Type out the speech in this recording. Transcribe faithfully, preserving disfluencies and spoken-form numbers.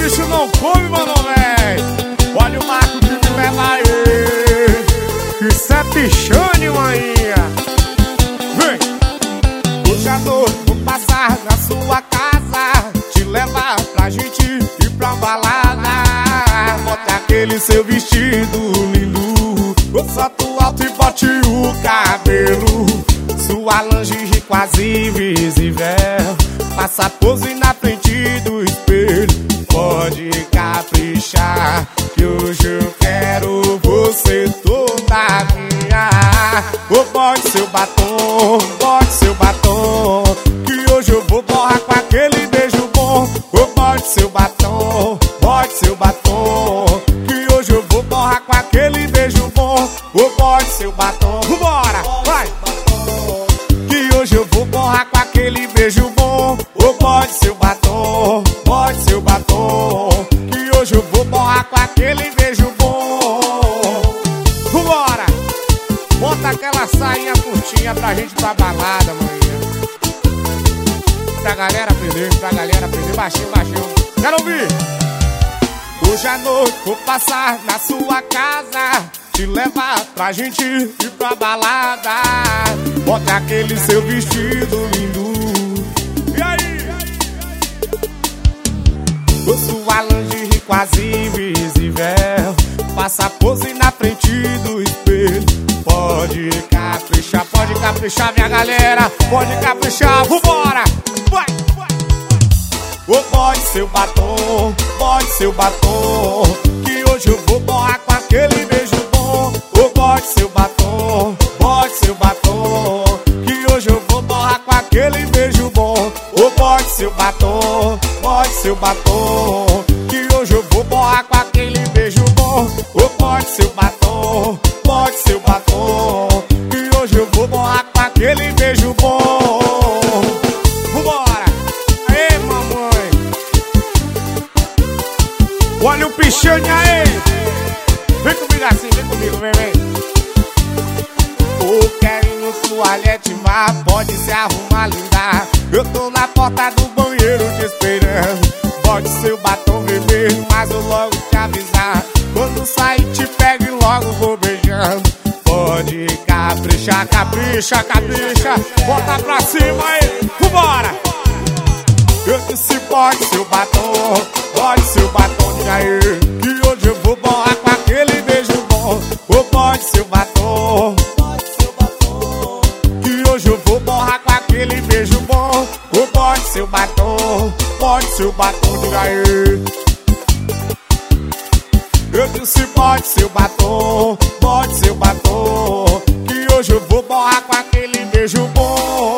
bicho não come, mano, véi. Olha o Marco que me leva aí. Isso é pichone, maninha. Vem. Hoje à noite vou passar na sua casa, te levar pra gente ir pra balada. Bote aquele seu vestido lindo, o salto alto e bote o cabelo. Sua lingerie quase invisível, faça pose na frente do espelho. Pode caprichar, que hoje eu quero você toda minha. Ô, bote seu batom, bote seu batom, que hoje eu vou borrar com aquele beijo bom. Ô, bote seu batom, bote seu batom, que hoje eu vou borrar com aquele beijo bom. Ô, bote seu batom, vambora, vai! Que hoje eu vou borrar com aquele beijo bom. Ô, bote seu batom, bote seu batom, que hoje eu vou borrar com aquele beijo bom. Vambora! Bota aquela sainha curtinha pra gente ir pra balada, amanhã. Pra galera aprender, pra galera aprender. Baixinho, baixinho. Quero ouvir! Hoje à noite vou passar na sua casa, te levar pra gente ir pra balada. Bota aquele seu vestido lindo. E aí? Com sua lingerie quase invisível, faça pose na frente do espelho. Pode caprichar, pode caprichar, minha galera. Pode caprichar, vambora! Vai, vai! Ô, bote seu batom, bote seu batom, que hoje eu vou borrar com aquele beijo bom. Ô, bote seu batom, bote seu batom, que hoje eu vou borrar com aquele beijo bom. Ô, bote seu batom, bote seu batom, que hoje eu vou borrar com aquele beijo bom. Ô, bote seu batom, bote seu batom, que hoje eu vou borrar com aquele beijo bom. Vambora! Aê, mamãe! Olha o pichone aí! Vem comigo assim, vem comigo, vem, vem. Ô, querendo toalhete, mas pode se arrumar, linda. Eu tô na porta do banheiro te esperando. Bote seu batom vermelho, mas eu logo te avisar. Quando sair te pego e logo vou beijando. Pode caprichar, capricha, capricha. Bota pra cima aí, vambora! Eu disse bote seu batom, bote seu batom de aí, que hoje eu vou borrar com aquele beijo bom. Ô, bote seu batom, bote seu batom, que hoje eu vou borrar com aquele beijo bom. Ô, bote seu batom, bote seu batom de aí. Eu disse bote seu batom, bote seu batom, que hoje eu vou borrar com aquele beijo bom.